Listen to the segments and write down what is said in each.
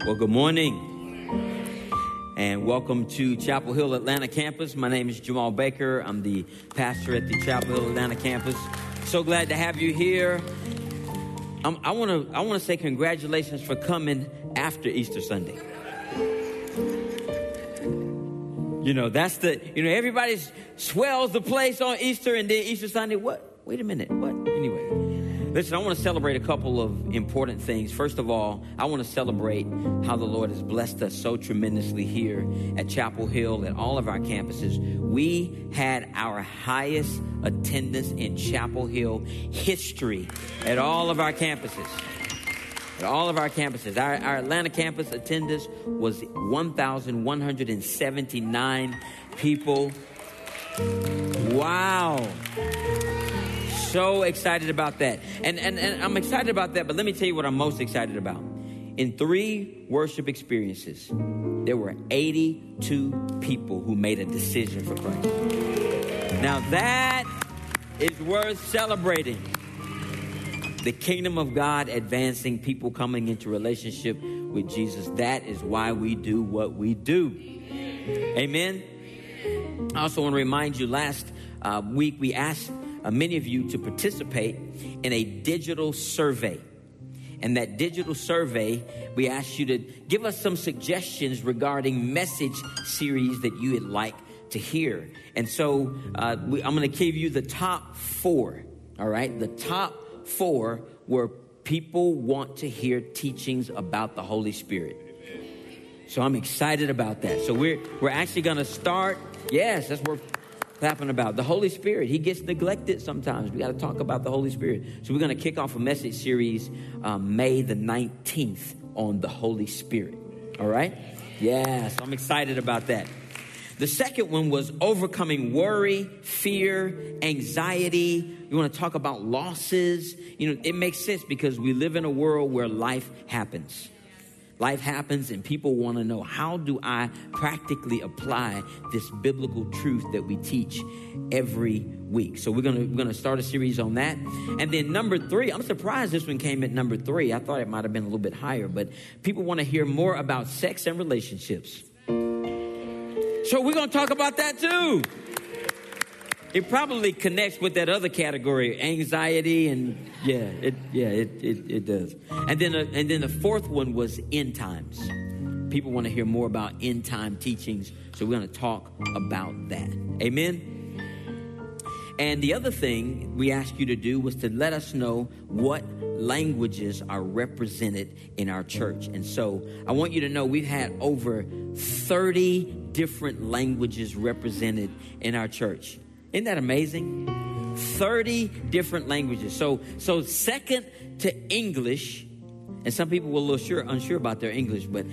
Well, good morning and welcome to Chapel Hill Atlanta campus. My name is Jamal Baker. I'm the pastor at the Chapel Hill Atlanta campus. So glad to have you here. I want to say congratulations for coming after Easter Sunday. You know, everybody swells the place on Easter and then Easter Sunday. What? Wait a minute. What? Anyway. Listen, I want to celebrate a couple of important things. First of all, I want to celebrate how the Lord has blessed us so tremendously here at Chapel Hill, at all of our campuses. We had our highest attendance in Chapel Hill history at all of our campuses. At all of our campuses. Our Atlanta campus attendance was 1,179 people. Wow. So excited about that. And I'm excited about that, but let me tell you what I'm most excited about. In 3 worship experiences, there were 82 people who made a decision for Christ. Now that is worth celebrating. The kingdom of God advancing, people coming into relationship with Jesus. That is why we do what we do. Amen. I also want to remind you, last week we asked many of you to participate in a digital survey. And that digital survey, we asked you to give us some suggestions regarding message series that you would like to hear. And so I'm going to give you the top 4. All right. The top 4 were people want to hear teachings about the Holy Spirit. So I'm excited about that. So we're actually going to start. Yes, that's what we're clapping about. The Holy Spirit. He gets neglected sometimes. We got to talk about the Holy Spirit. So we're going to kick off a message series May the 19th on the Holy Spirit. All right? Yes, I'm excited about that. The second one was overcoming worry, fear, anxiety. We want to talk about losses. You know, it makes sense because we live in a world where life happens. Life happens and people want to know, how do I practically apply this biblical truth that we teach every week? So we're gonna start a series on that. And then number 3, I'm surprised this one came at number 3. I thought it might have been a little bit higher, but people want to hear more about sex and relationships. So we're going to talk about that too. It probably connects with that other category, anxiety, and it does. And then the fourth one was end times. People want to hear more about end time teachings, so we're going to talk about that. Amen. And the other thing we asked you to do was to let us know what languages are represented in our church. And so I want you to know we've had over 30 different languages represented in our church. Isn't that amazing? 30 different languages. So second to English, and some people were a little unsure about their English, but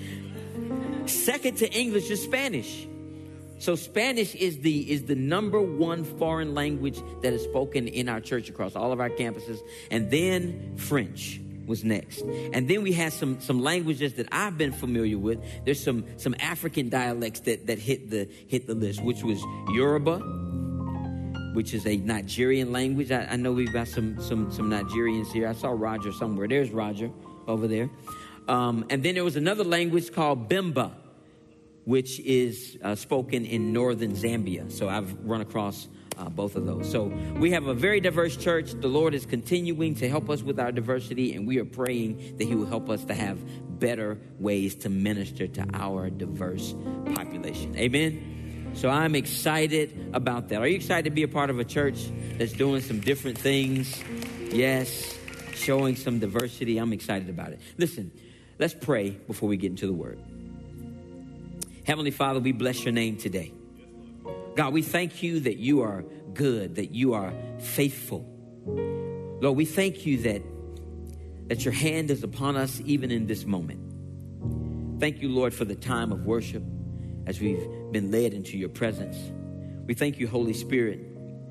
second to English is Spanish. So Spanish is the number 1 foreign language that is spoken in our church across all of our campuses. And then French was next. And then we had some languages that I've been familiar with. There's some African dialects that hit the list, which was Yoruba, which is a Nigerian language. I know we've got some Nigerians here. I saw Roger somewhere. There's Roger over there. And then there was another language called Bemba, which is spoken in northern Zambia. So I've run across both of those. So we have a very diverse church. The Lord is continuing to help us with our diversity, and we are praying that he will help us to have better ways to minister to our diverse population. Amen. So I'm excited about that. Are you excited to be a part of a church that's doing some different things? Yes, showing some diversity. I'm excited about it. Listen, let's pray before we get into the word. Heavenly Father, we bless your name today. God, we thank you that you are good, that you are faithful. Lord, we thank you that your hand is upon us even in this moment. Thank you, Lord, for the time of worship as we've been led into your presence. We thank you, Holy Spirit.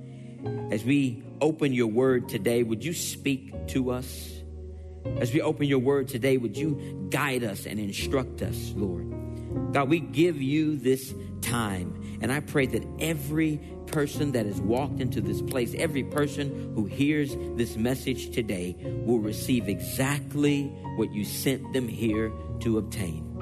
As we open your word today, would you speak to us? As we open your word today, would you guide us and instruct us, Lord? God, we give you this time. And I pray that every person that has walked into this place, every person who hears this message today will receive exactly what you sent them here to obtain.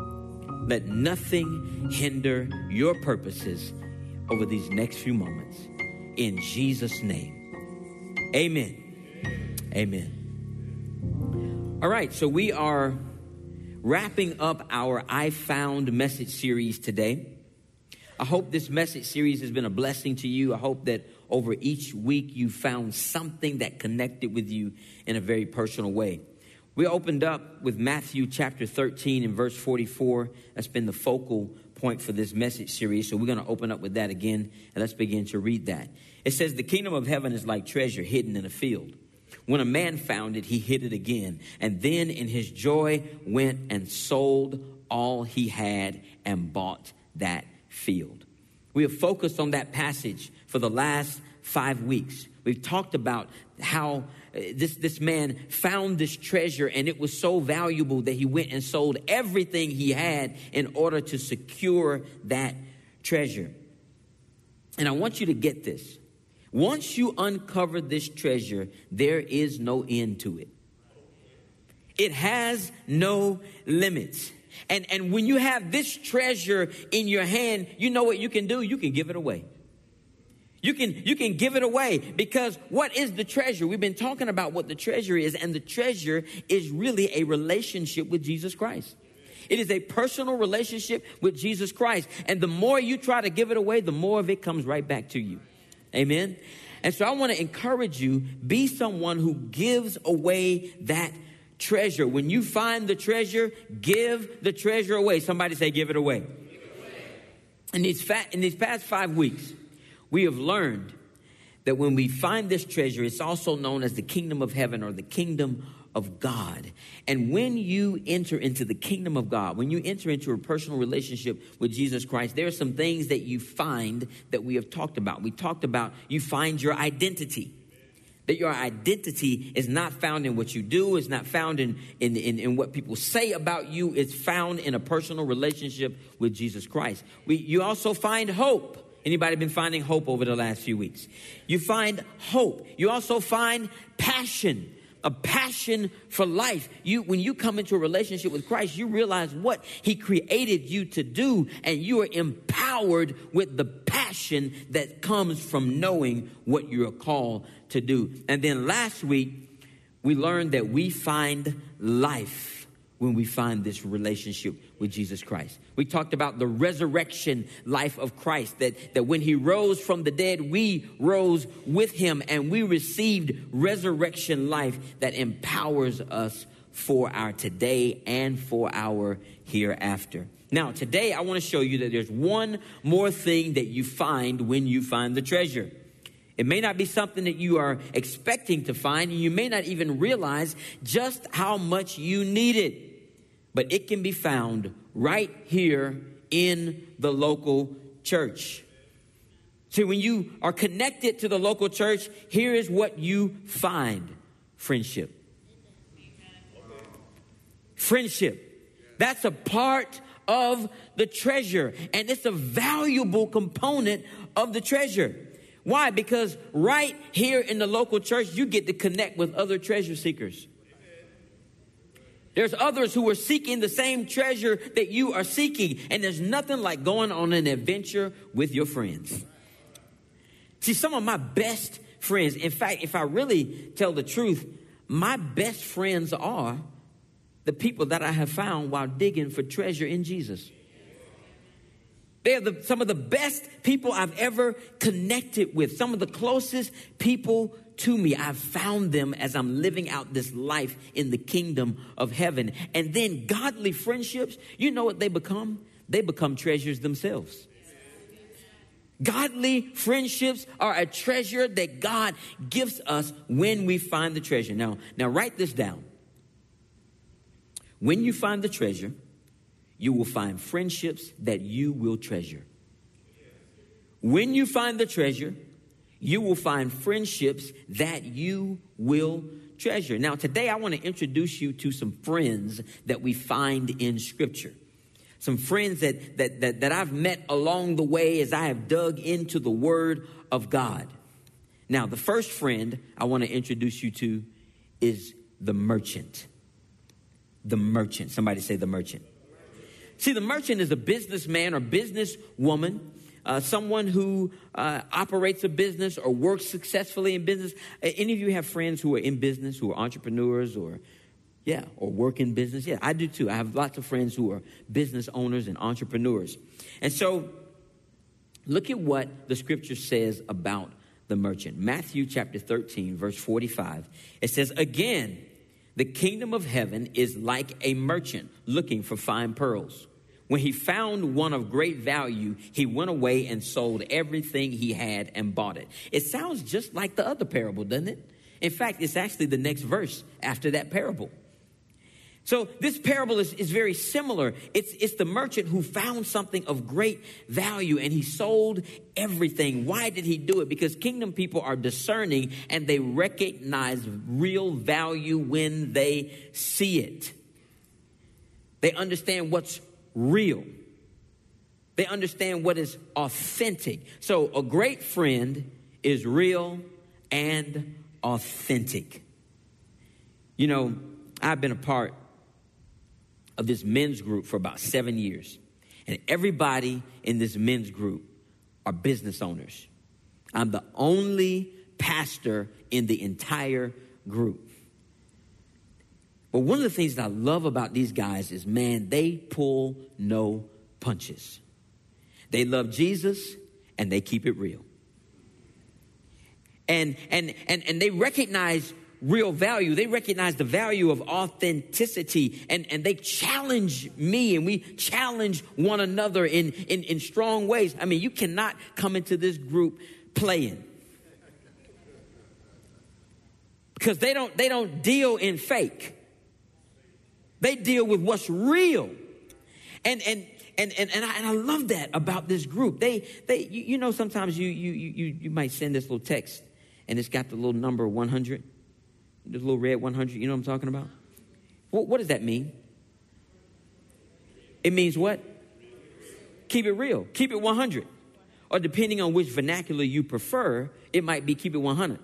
Let nothing hinder your purposes over these next few moments. In Jesus' name, amen. Amen. All right, so we are wrapping up our I Found message series today. I hope this message series has been a blessing to you. I hope that over each week you found something that connected with you in a very personal way. We opened up with Matthew chapter 13 and verse 44. That's been the focal point for this message series. So we're going to open up with that again, and let's begin to read that. It says, the kingdom of heaven is like treasure hidden in a field. When a man found it, he hid it again, and then in his joy went and sold all he had and bought that field. We have focused on that passage for the last 5 weeks. We've talked about how this man found this treasure, and it was so valuable that he went and sold everything he had in order to secure that treasure. And I want you to get this. Once you uncover this treasure, there is no end to it. It has no limits. And when you have this treasure in your hand, you know what you can do? You can give it away. You can give it away, because what is the treasure? We've been talking about what the treasure is, and the treasure is really a relationship with Jesus Christ. It is a personal relationship with Jesus Christ. And the more you try to give it away, the more of it comes right back to you. Amen. And so I want to encourage you, be someone who gives away that treasure. When you find the treasure, give the treasure away. Somebody say, give it away. Give it away. In these past 5 weeks, we have learned that when we find this treasure, it's also known as the kingdom of heaven or the kingdom of God. And when you enter into the kingdom of God, when you enter into a personal relationship with Jesus Christ, there are some things that you find that we have talked about. We talked about you find your identity. That your identity is not found in what you do. It's not found in what people say about you. It's found in a personal relationship with Jesus Christ. You also find hope. Anybody been finding hope over the last few weeks? You find hope. You also find passion. A passion for life. When you come into a relationship with Christ, you realize what he created you to do, and you are empowered with the passion that comes from knowing what you are called to do. And then last week, we learned that we find life when we find this relationship with Jesus Christ. We talked about the resurrection life of Christ, that when he rose from the dead, we rose with him, and we received resurrection life that empowers us for our today and for our hereafter. Now, today I want to show you that there's one more thing that you find when you find the treasure. It may not be something that you are expecting to find, and you may not even realize just how much you need it. But it can be found right here in the local church. See, when you are connected to the local church, here is what you find. Friendship. Friendship. That's a part of the treasure, and it's a valuable component of the treasure. Why? Because right here in the local church, you get to connect with other treasure seekers. There's others who are seeking the same treasure that you are seeking. And there's nothing like going on an adventure with your friends. See, some of my best friends, in fact, if I really tell the truth, my best friends are the people that I have found while digging for treasure in Jesus. They are some of the best people I've ever connected with. Some of the closest people to me. I've found them as I'm living out this life in the kingdom of heaven. And then godly friendships, you know what they become? They become treasures themselves. Godly friendships are a treasure that God gives us when we find the treasure. Now write this down. When you find the treasure, you will find friendships that you will treasure. When you find the treasure, you will find friendships that you will treasure. Now, today I want to introduce you to some friends that we find in Scripture. Some friends that I've met along the way as I have dug into the Word of God. Now, the first friend I want to introduce you to is the merchant. The merchant. Somebody say the merchant. See, the merchant is a businessman or businesswoman, someone who operates a business or works successfully in business. Any of you have friends who are in business, who are entrepreneurs or work in business? Yeah, I do too. I have lots of friends who are business owners and entrepreneurs. And so look at what the scripture says about the merchant. Matthew chapter 13, verse 45. It says, again, the kingdom of heaven is like a merchant looking for fine pearls. When he found one of great value, he went away and sold everything he had and bought it. It sounds just like the other parable, doesn't it? In fact, it's actually the next verse after that parable. So this parable is very similar. It's the merchant who found something of great value and he sold everything. Why did he do it? Because kingdom people are discerning and they recognize real value when they see it. They understand what's real. They understand what is authentic. So a great friend is real and authentic. You know, I've been a part of this men's group for about 7 years. And everybody in this men's group are business owners. I'm the only pastor in the entire group. But one of the things that I love about these guys is, man, they pull no punches. They love Jesus and they keep it real. And they recognize real value. They recognize the value of authenticity and they challenge me and we challenge one another in strong ways. I mean, you cannot come into this group playing because they don't deal in fake. They deal with what's real. And I love that about this group. They you know, sometimes you might send this little text and it's got the little number 100. This little red 100, you know what I'm talking about? What does that mean? It means what? Keep it real. Keep it 100. Or depending on which vernacular you prefer, it might be keep it 100.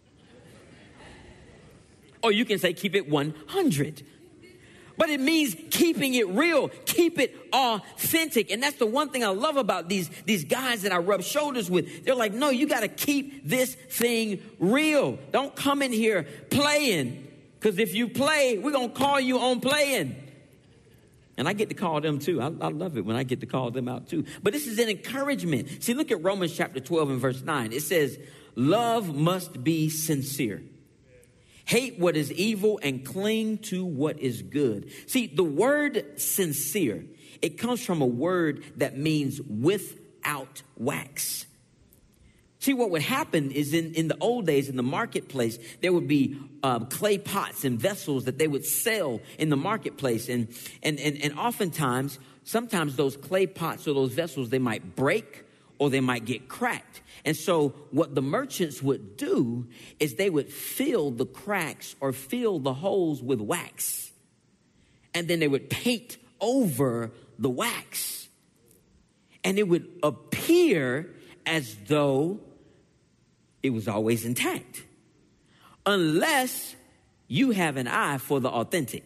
Or you can say keep it 100. But it means keeping it real, keep it authentic. And that's the one thing I love about these guys that I rub shoulders with. They're like, no, you got to keep this thing real. Don't come in here playing. Because if you play, we're going to call you on playing. And I get to call them too. I love it when I get to call them out too. But this is an encouragement. See, look at Romans chapter 12 and verse 9. It says, love must be sincere. Hate what is evil and cling to what is good. See, the word sincere, it comes from a word that means without wax. See, what would happen is in the old days, in the marketplace, there would be clay pots and vessels that they would sell in the marketplace. And oftentimes, sometimes those clay pots or those vessels, they might break or they might get cracked. And so what the merchants would do is they would fill the cracks or fill the holes with wax. And then they would paint over the wax. And it would appear as though it was always intact. Unless you have an eye for the authentic.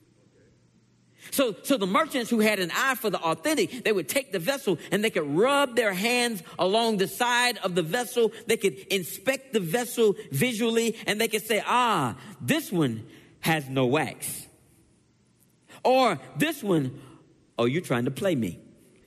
So the merchants who had an eye for the authentic, they would take the vessel and they could rub their hands along the side of the vessel. They could inspect the vessel visually and they could say, this one has no wax. Or this one, you're trying to play me.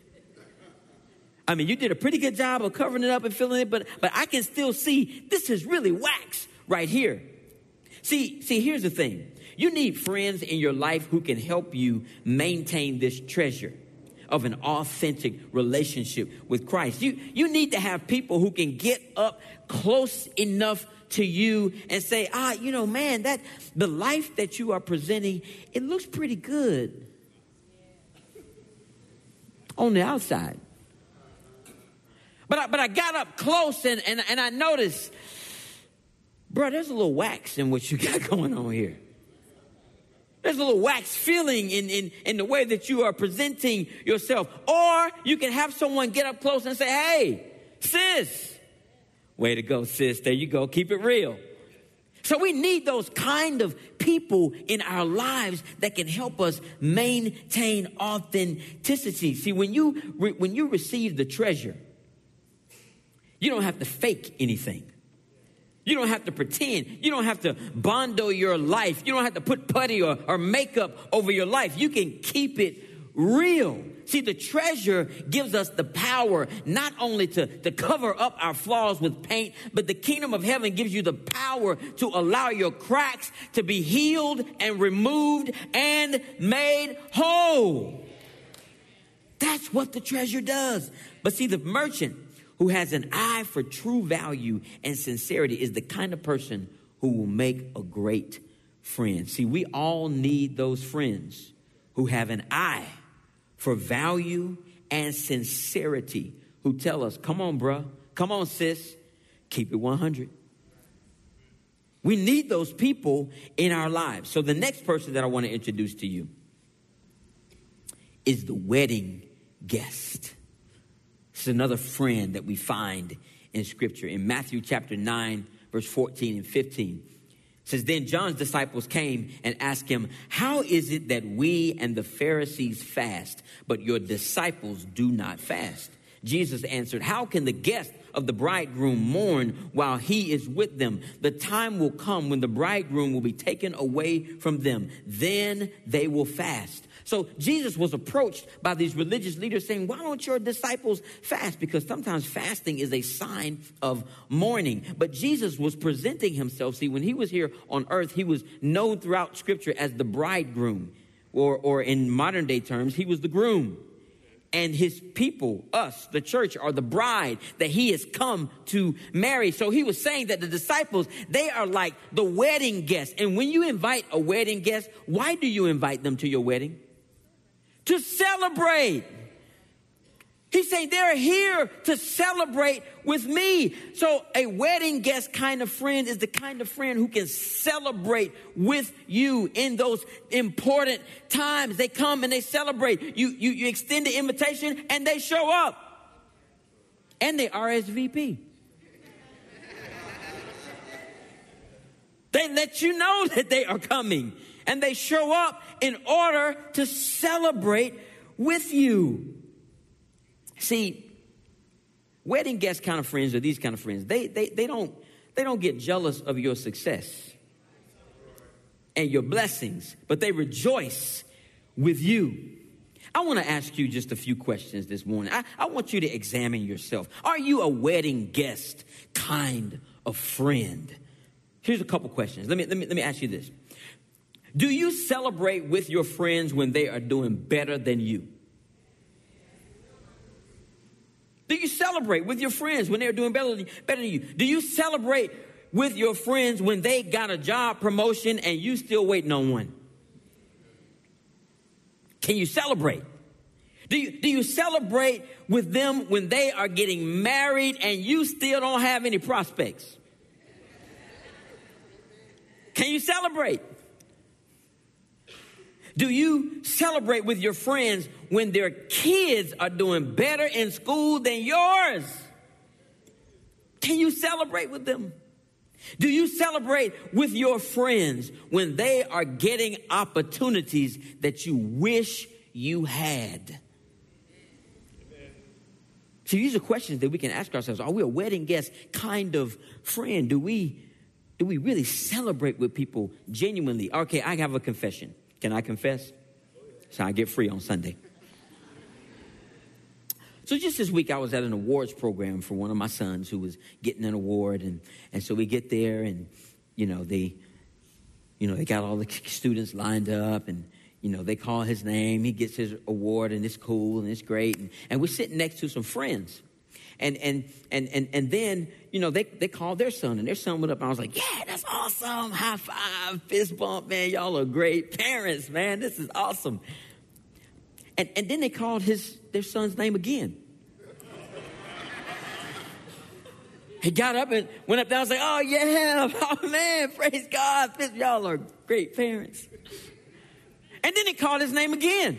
I mean, you did a pretty good job of covering it up and filling it, but I can still see this is really wax right here. See, here's the thing. You need friends in your life who can help you maintain this treasure of an authentic relationship with Christ. You need to have people who can get up close enough to you and say, man, that the life that you are presenting, it looks pretty good on the outside. But I got up close and I noticed, bro, there's a little wax in what you got going on here. There's a little wax feeling in the way that you are presenting yourself. Or you can have someone get up close and say, hey, sis. Way to go, sis. There you go. Keep it real. So we need those kind of people in our lives that can help us maintain authenticity. See, when you receive the treasure, you don't have to fake anything. You don't have to pretend. You don't have to bondo your life. You don't have to put putty or makeup over your life. You can keep it real. See, the treasure gives us the power not only to cover up our flaws with paint, but the kingdom of heaven gives you the power to allow your cracks to be healed and removed and made whole. That's what the treasure does. But see, the merchant who has an eye for true value and sincerity is the kind of person who will make a great friend. See, we all need those friends who have an eye for value and sincerity, who tell us, come on, bruh, come on, sis, keep it 100. We need those people in our lives. So the next person that I want to introduce to you is the wedding guest. This is another friend that we find in Scripture. In Matthew chapter 9, verse 14 and 15. It says, then John's disciples came and asked him, how is it that we and the Pharisees fast, but your disciples do not fast? Jesus answered, how can the guests of the bridegroom mourn while he is with them? The time will come when the bridegroom will be taken away from them. Then they will fast. So Jesus was approached by these religious leaders saying, why don't your disciples fast? Because sometimes fasting is a sign of mourning. But Jesus was presenting himself. See, when he was here on earth, he was known throughout Scripture as the bridegroom, or in modern day terms, he was the groom. And his people, us, the church, are the bride that he has come to marry. So he was saying that the disciples, they are like the wedding guests. And when you invite a wedding guest, why do you invite them to your wedding? To celebrate. He's saying they're here to celebrate with me. So a wedding guest kind of friend is the kind of friend who can celebrate with you in those important times. They come and they celebrate. You extend the invitation and they show up. And they RSVP. They let you know that they are coming. And they show up in order to celebrate with you. See, wedding guest kind of friends are these kind of friends. They don't get jealous of your success and your blessings, but they rejoice with you. I want to ask you just a few questions this morning. I want you to examine yourself. Are you a wedding guest kind of friend? Here's a couple questions. Let me ask you this. Do you celebrate with your friends when they are doing better than you? Do you celebrate with your friends when they're doing better than you? Do you celebrate with your friends when they got a job promotion and you still waiting on one? Can you celebrate? Do you celebrate with them when they are getting married and you still don't have any prospects? Can you celebrate? Do you celebrate with your friends when their kids are doing better in school than yours? Can you celebrate with them? Do you celebrate with your friends when they are getting opportunities that you wish you had? So these are questions that we can ask ourselves. Are we a wedding guest kind of friend? Do we really celebrate with people genuinely? Okay, I have a confession. Can I confess? So I get free on Sunday. So just this week, I was at an awards program for one of my sons who was getting an award. And so we get there and, they got all the students lined up and, they call his name. He gets his award and it's cool and it's great. And we're sitting next to some friends. And then, they called their son and their son went up and I was like, yeah, that's awesome. High five, fist bump, man. Y'all are great parents, man. This is awesome. And then they called their son's name again. He got up and went up there. I was like, oh yeah, oh man, praise God. Y'all are great parents. And then he called his name again.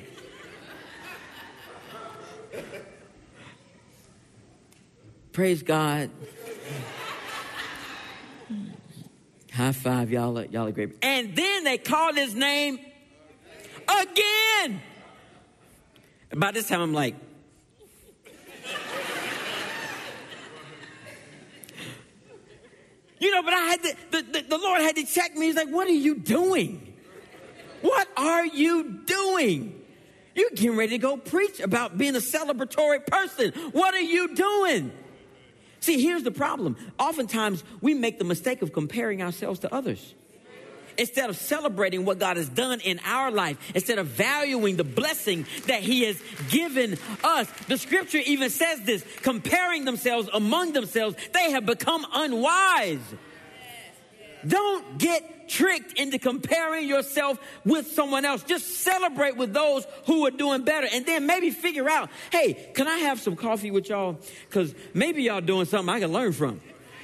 Praise God. High five, y'all are great. And then they called his name again. By this time, I'm like, but I had the Lord had to check me. He's like, what are you doing? What are you doing? You're getting ready to go preach about being a celebratory person. What are you doing? See, here's the problem. Oftentimes, we make the mistake of comparing ourselves to others. Instead of celebrating what God has done in our life, instead of valuing the blessing that he has given us. The scripture even says this, comparing themselves among themselves, they have become unwise. Don't get tricked into comparing yourself with someone else. Just celebrate with those who are doing better. And then maybe figure out, hey, can I have some coffee with y'all? Because maybe y'all doing something I can learn from.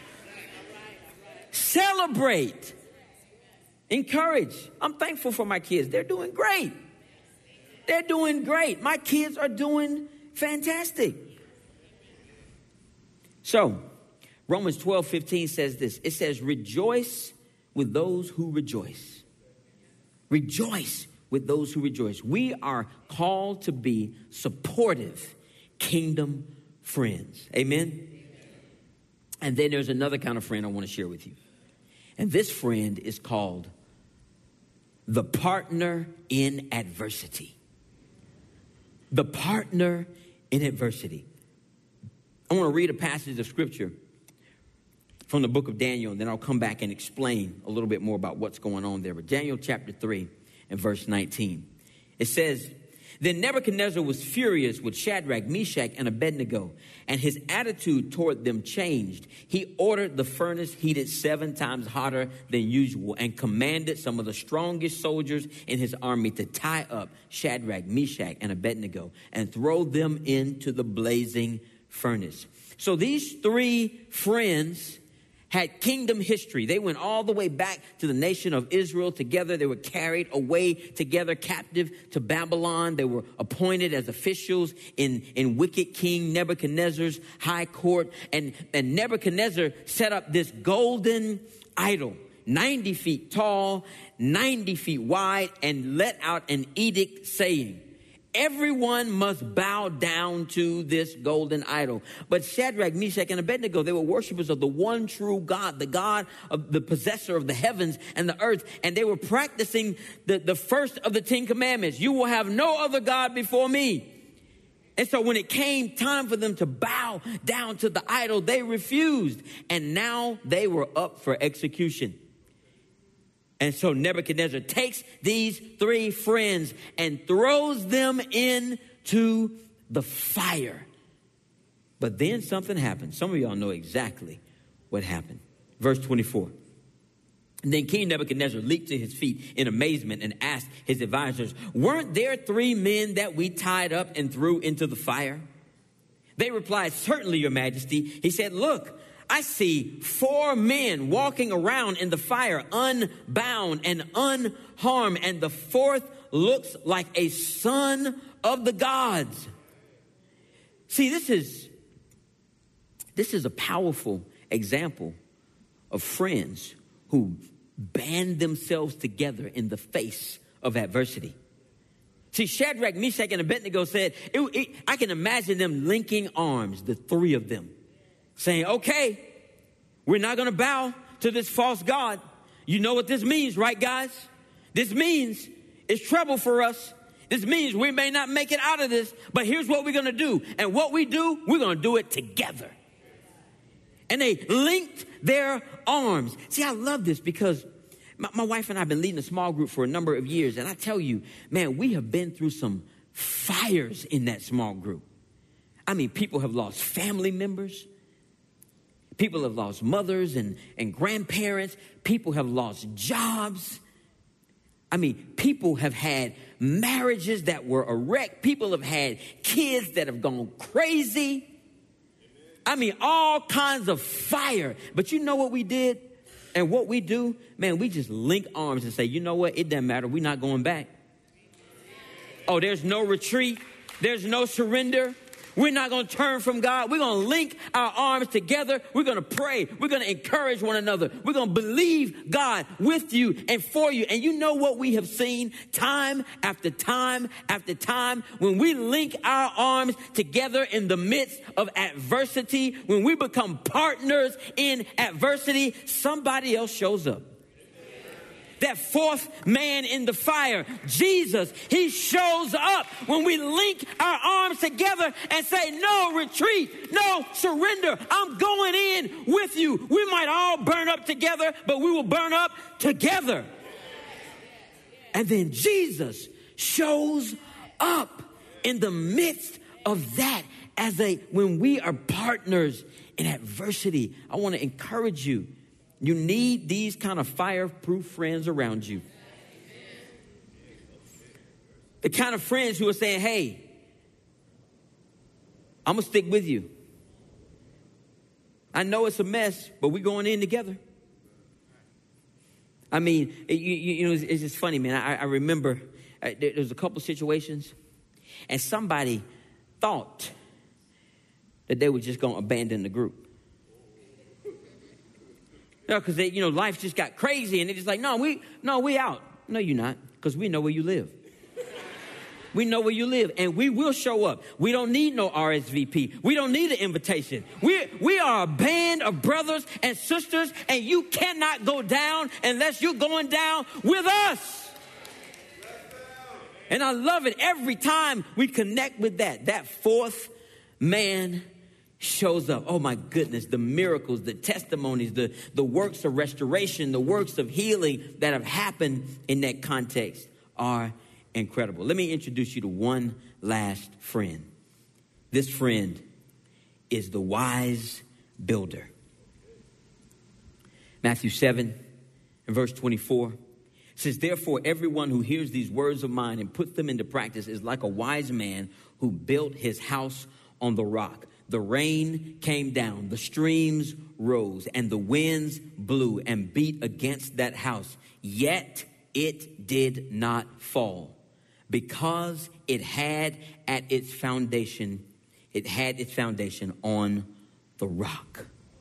Celebrate. Encourage. I'm thankful for my kids. They're doing great. They're doing great. My kids are doing fantastic. So, Romans 12:15 says this. It says, rejoice with those who rejoice. Rejoice with those who rejoice. We are called to be supportive kingdom friends. Amen? And then there's another kind of friend I want to share with you. And this friend is called the partner in adversity. The partner in adversity. I want to read a passage of scripture from the book of Daniel, and then I'll come back and explain a little bit more about what's going on there. But Daniel chapter 3 and verse 19. It says, then Nebuchadnezzar was furious with Shadrach, Meshach, and Abednego, and his attitude toward them changed. He ordered the furnace heated 7 times hotter than usual and commanded some of the strongest soldiers in his army to tie up Shadrach, Meshach, and Abednego and throw them into the blazing furnace. So these 3 friends had kingdom history. They went all the way back to the nation of Israel together. They were carried away together captive to Babylon. They were appointed as officials in wicked King Nebuchadnezzar's high court. And Nebuchadnezzar set up this golden idol, 90 feet tall, 90 feet wide, and let out an edict saying, everyone must bow down to this golden idol. But Shadrach, Meshach, and Abednego, they were worshipers of the one true God, the God of the possessor of the heavens and the earth. And they were practicing the first of the 10 commandments. You will have no other God before me. And so when it came time for them to bow down to the idol, they refused. And now they were up for execution. And so Nebuchadnezzar takes these 3 friends and throws them into the fire. But then something happened. Some of y'all know exactly what happened. Verse 24. And then King Nebuchadnezzar leaped to his feet in amazement and asked his advisors, weren't there 3 men that we tied up and threw into the fire? They replied, certainly, your majesty. He said, look, I see 4 men walking around in the fire, unbound and unharmed, and the 4th looks like a son of the gods. See, this is a powerful example of friends who band themselves together in the face of adversity. See, Shadrach, Meshach, and Abednego said, I can imagine them linking arms, the 3 of them, saying, okay, we're not going to bow to this false god. You know what this means, right, guys? This means it's trouble for us. This means we may not make it out of this, but here's what we're going to do. And what we do, we're going to do it together. And they linked their arms. See, I love this because my wife and I have been leading a small group for a number of years. And I tell you, man, we have been through some fires in that small group. I mean, people have lost family members. People have lost mothers and grandparents. People have lost jobs. I mean, people have had marriages that were a wreck. People have had kids that have gone crazy. I mean, all kinds of fire. But you know what we did? And what we do? Man, we just link arms and say, you know what? It doesn't matter. We're not going back. Oh, there's no retreat. There's no surrender. We're not going to turn from God. We're going to link our arms together. We're going to pray. We're going to encourage one another. We're going to believe God with you and for you. And you know what we have seen time after time after time? When we link our arms together in the midst of adversity, when we become partners in adversity, somebody else shows up. That fourth man in the fire, Jesus, he shows up when we link our arms together and say, no retreat, no surrender. I'm going in with you. We might all burn up together, but we will burn up together. And then Jesus shows up in the midst of that when we are partners in adversity. I want to encourage you. You need these kind of fireproof friends around you. The kind of friends who are saying, hey, I'm going to stick with you. I know it's a mess, but we're going in together. I mean, you know, it's just funny, man. I remember there was a couple situations, and somebody thought that they were just going to abandon the group. No, because life just got crazy, and they're just like, no, we out. No, you're not, because we know where you live. We know where you live, and we will show up. We don't need no RSVP. We don't need an invitation. We are a band of brothers and sisters, and you cannot go down unless you're going down with us. And I love it every time we connect with that fourth man shows up. Oh my goodness, the miracles, the testimonies, the works of restoration, the works of healing that have happened in that context are incredible. Let me introduce you to one last friend. This friend is the wise builder. Matthew 7 and verse 24 says, therefore, everyone who hears these words of mine and puts them into practice is like a wise man who built his house on the rock. The rain came down, the streams rose, and the winds blew and beat against that house. Yet it did not fall, because it had its foundation on the rock.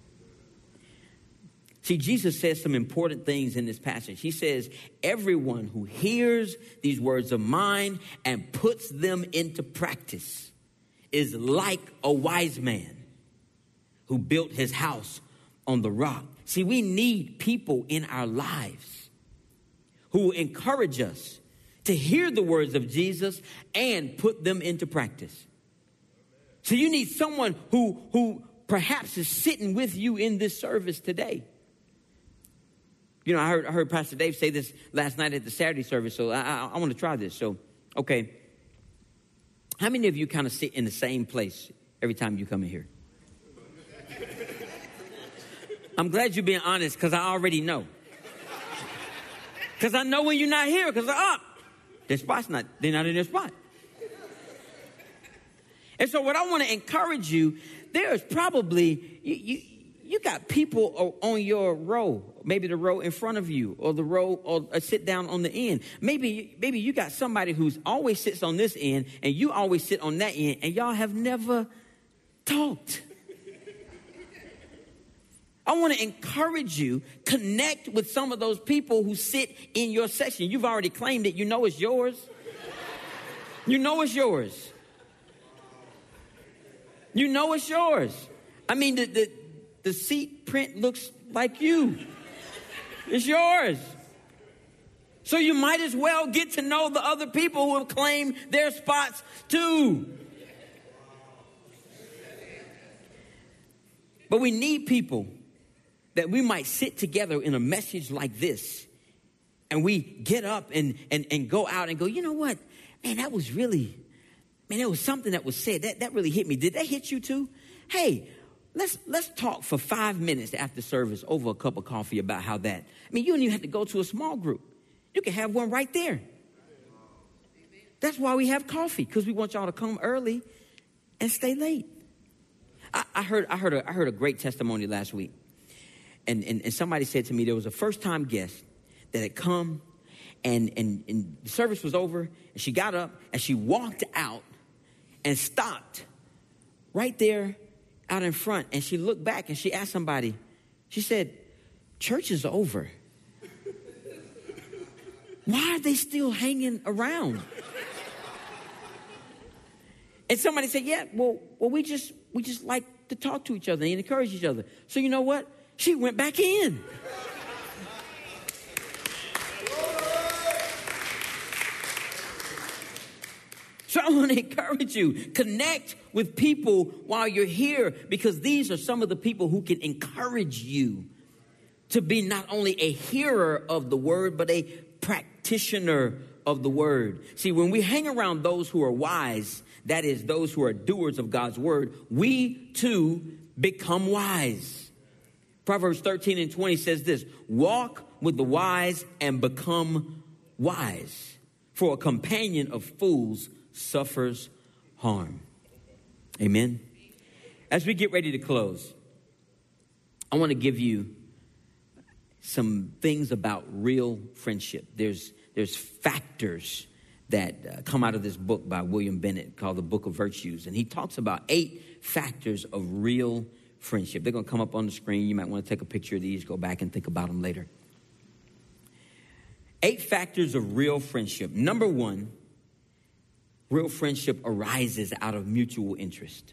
See, Jesus says some important things in this passage. He says, everyone who hears these words of mine and puts them into practice is like a wise man who built his house on the rock. See, we need people in our lives who encourage us to hear the words of Jesus and put them into practice. So you need someone who perhaps is sitting with you in this service today. You know, I heard Pastor Dave say this last night at the Saturday service, so I want to try this. So, okay. How many of you kind of sit in the same place every time you come in here? I'm glad you're being honest, because I already know. Because I know when you're not here, because they're not in their spot. And so what I want to encourage you, there's probably, you got people on your row, maybe the row in front of you, or the row, or sit down on the end. Maybe you got somebody who's always sits on this end, and you always sit on that end, and y'all have never talked. I want to encourage you, connect with some of those people who sit in your section. You've already claimed it. You know it's yours. You know it's yours. You know it's yours. I mean, the seat print looks like you. It's yours. So you might as well get to know the other people who have claimed their spots too. But we need people that we might sit together in a message like this, and we get up and go out and go, you know what? Man, there was something that was said. That really hit me. Did that hit you too? Hey, let's talk for 5 minutes after service over a cup of coffee about how that. I mean, you don't even have to go to a small group. You can have one right there. That's why we have coffee, because we want y'all to come early and stay late. I heard a great testimony last week. And somebody said to me there was a first-time guest that had come, and the service was over, and she got up, and she walked out and stopped right there out in front. And she looked back and she asked somebody, she said, church is over. Why are they still hanging around? And somebody said, yeah, well, we just like to talk to each other and encourage each other. So you know what? She went back in. So I want to encourage you, connect with people while you're here, because these are some of the people who can encourage you to be not only a hearer of the word, but a practitioner of the word. See, when we hang around those who are wise, that is, those who are doers of God's word, we too become wise. Proverbs 13:20 says this, walk with the wise and become wise, for a companion of fools suffers harm. Amen. As we get ready to close, I want to give you some things about real friendship. There's factors that come out of this book by William Bennett called The Book of Virtues. And he talks about 8 factors of real friendship. They're going to come up on the screen. You might want to take a picture of these, go back and think about them later. 8 factors of real friendship. Number 1, real friendship arises out of mutual interest.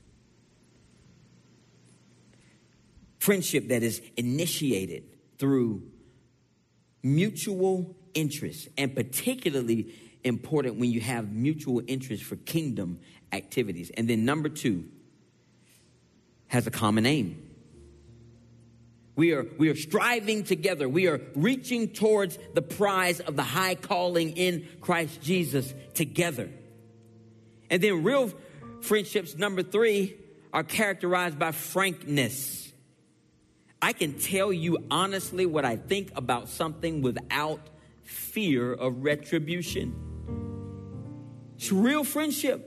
Friendship that is initiated through mutual interest, and particularly important when you have mutual interest for kingdom activities. And then number 2, has a common aim. We are striving together. We are reaching towards the prize of the high calling in Christ Jesus together. And then real friendships, number 3, are characterized by frankness. I can tell you honestly what I think about something without fear of retribution. It's real friendship.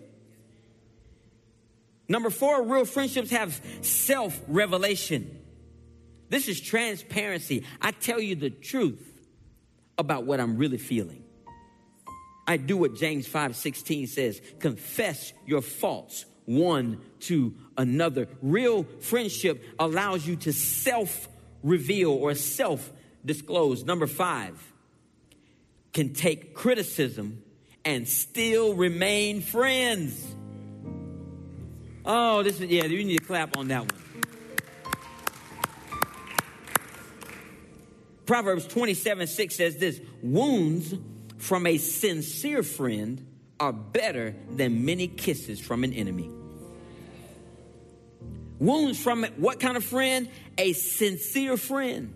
Number 4, real friendships have self-revelation. This is transparency. I tell you the truth about what I'm really feeling. I do what James 5:16 says, confess your faults one to another. Real friendship allows you to self-reveal or self-disclose. Number 5, can take criticism and still remain friends. Oh, you need to clap on that one. Proverbs 27:6 says this, wounds from a sincere friend are better than many kisses from an enemy. Wounds from what kind of friend? A sincere friend.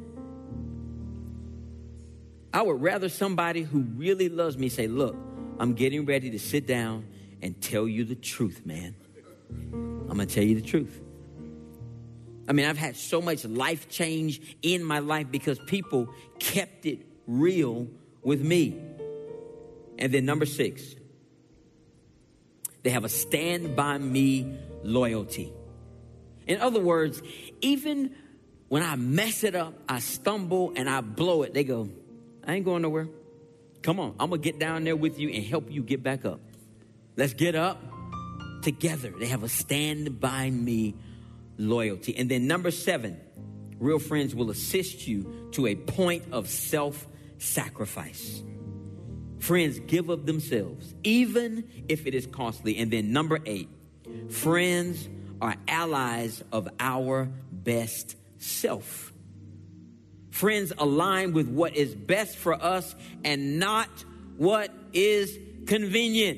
I would rather somebody who really loves me say, look, I'm getting ready to sit down and tell you the truth, man. I'm going to tell you the truth. I mean, I've had so much life change in my life because people kept it real with me. And then number 6, they have a stand by me loyalty. In other words, even when I mess it up, I stumble and I blow it, they go, I ain't going nowhere. Come on, I'm going to get down there with you and help you get back up. Let's get up together. They have a stand by me loyalty. And then number 7, real friends will assist you to a point of self-sacrifice. Friends give of themselves, even if it is costly. And then number 8, friends are allies of our best self. Friends align with what is best for us and not what is convenient.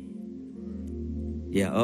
Yeah,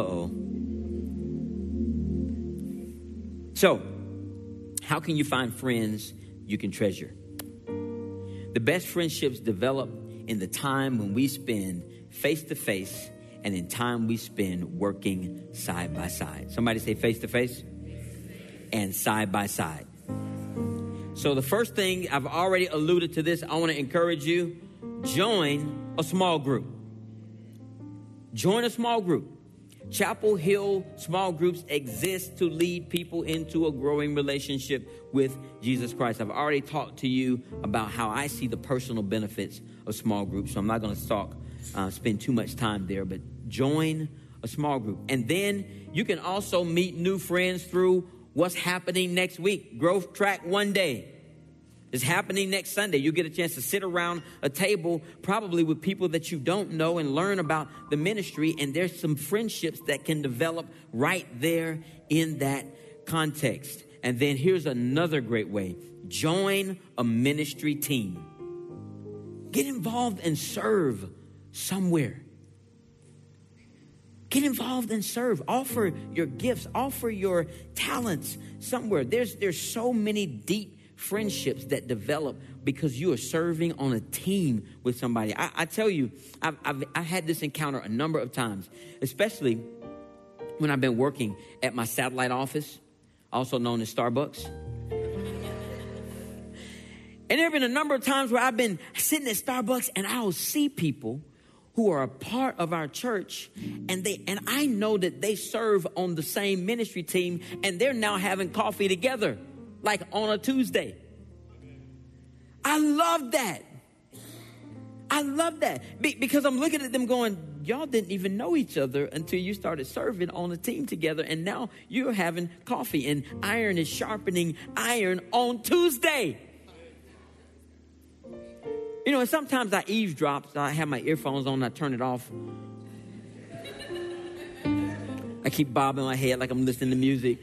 So, how can you find friends you can treasure? The best friendships develop in the time when we spend face to face and in time we spend working side by side. Somebody say face to face and side by side. So the first thing, I've already alluded to this, I want to encourage you, join a small group. Join a small group. Chapel Hill small groups exist to lead people into a growing relationship with Jesus Christ. I've already talked to you about how I see the personal benefits of small groups, so I'm not going to spend too much time there, but join a small group. And then you can also meet new friends through what's happening next week. Growth Track One Day is happening next Sunday. You get a chance to sit around a table, probably with people that you don't know, and learn about the ministry. And there's some friendships that can develop right there in that context. And then here's another great way. Join a ministry team. Get involved and serve somewhere. Get involved and serve. Offer your gifts. Offer your talents somewhere. There's so many deep friendships that develop because you are serving on a team with somebody. I tell you, I've had this encounter a number of times, especially when I've been working at my satellite office, also known as Starbucks. And there have been a number of times where I've been sitting at Starbucks and I'll see people who are a part of our church, and I know that they serve on the same ministry team, and they're now having coffee together, like on a Tuesday. I love that. I love that because I'm looking at them going, y'all didn't even know each other until you started serving on a team together, and now you're having coffee, and iron is sharpening iron on Tuesday. You know, and sometimes I eavesdrop, so I have my earphones on, I turn it off. I keep bobbing my head like I'm listening to music.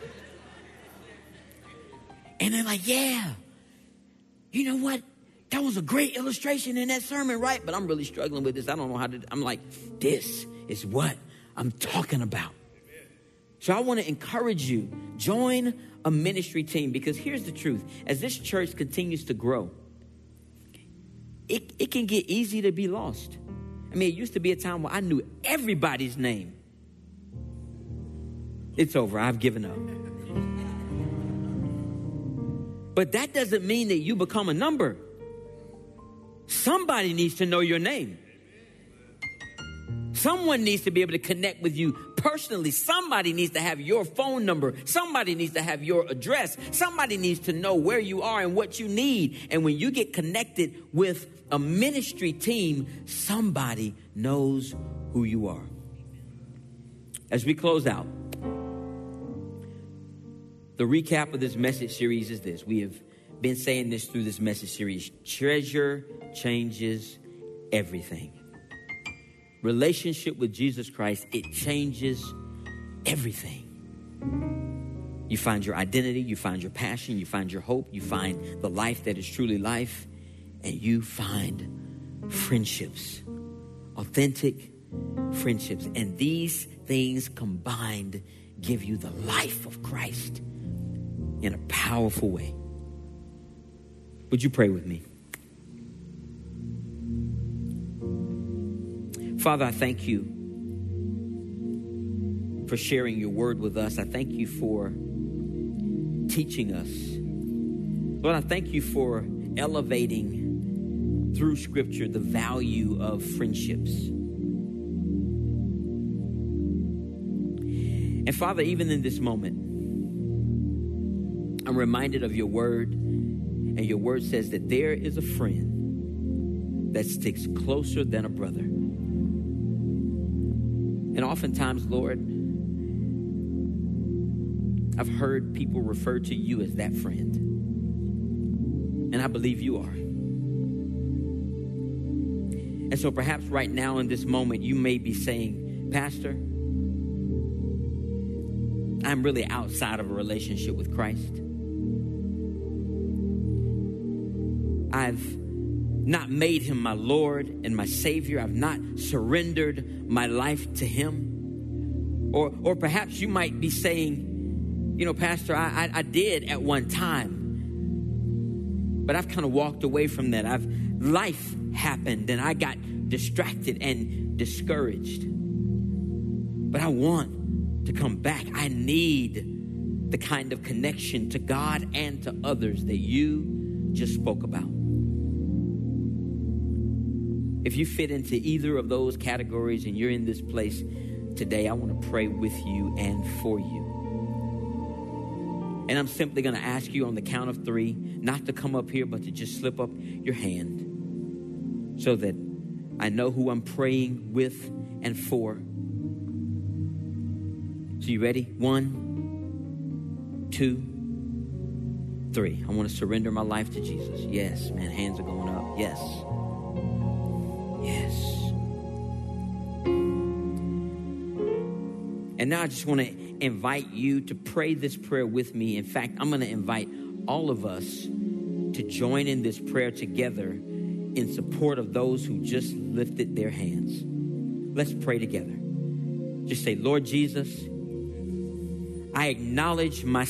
And they're like, yeah, you know what? That was a great illustration in that sermon, right? But I'm really struggling with this. I don't know how to, I'm like, this is what I'm talking about. So I want to encourage you, join a ministry team, because here's the truth. As this church continues to grow, it can get easy to be lost. I mean, it used to be a time where I knew everybody's name. It's over. I've given up. But that doesn't mean that you become a number. Somebody needs to know your name. Someone needs to be able to connect with you personally. Somebody needs to have your phone number. Somebody needs to have your address. Somebody needs to know where you are and what you need. And when you get connected with a ministry team, somebody knows who you are. As we close out, the recap of this message series is this. We have been saying this through this message series. Treasure changes everything. Relationship with Jesus Christ, it changes everything. You find your identity, you find your passion, you find your hope, you find the life that is truly life, and you find friendships, authentic friendships. And these things combined give you the life of Christ in a powerful way. Would you pray with me? Father, I thank you for sharing your word with us. I thank you for teaching us. Lord, I thank you for elevating through Scripture the value of friendships. And Father, even in this moment, I'm reminded of your word, and your word says that there is a friend that sticks closer than a brother. And oftentimes, Lord, I've heard people refer to you as that friend. And I believe you are. And so perhaps right now in this moment, you may be saying, Pastor, I'm really outside of a relationship with Christ. I've not made him my Lord and my Savior. I've not surrendered my life to him. Or perhaps you might be saying, you know, Pastor, I did at one time, but I've kind of walked away from that. Life happened and I got distracted and discouraged. But I want to come back. I need the kind of connection to God and to others that you just spoke about. If you fit into either of those categories and you're in this place today, I want to pray with you and for you. And I'm simply going to ask you on the count of 3, not to come up here, but to just slip up your hand so that I know who I'm praying with and for. So you ready? 1, 2, 3. I want to surrender my life to Jesus. Yes, man, hands are going up. Yes. Yes. And now I just want to invite you to pray this prayer with me. In fact, I'm going to invite all of us to join in this prayer together in support of those who just lifted their hands. Let's pray together. Just say, Lord Jesus, I acknowledge my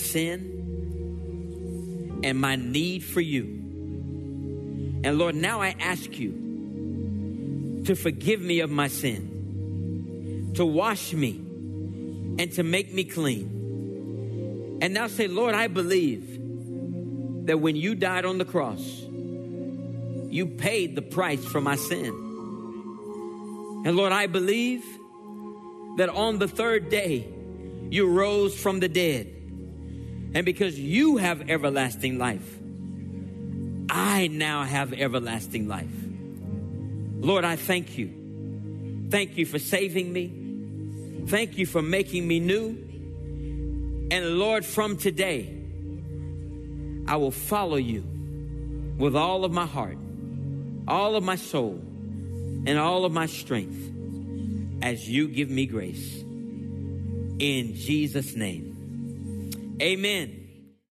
sin and my need for you. And Lord, now I ask you to forgive me of my sin, to wash me, and to make me clean. And now say, Lord, I believe that when you died on the cross, you paid the price for my sin. And Lord, I believe that on the third day, you rose from the dead. And because you have everlasting life, I now have everlasting life. Lord, I thank you. Thank you for saving me. Thank you for making me new. And Lord, from today, I will follow you with all of my heart, all of my soul, and all of my strength as you give me grace. In Jesus' name, amen.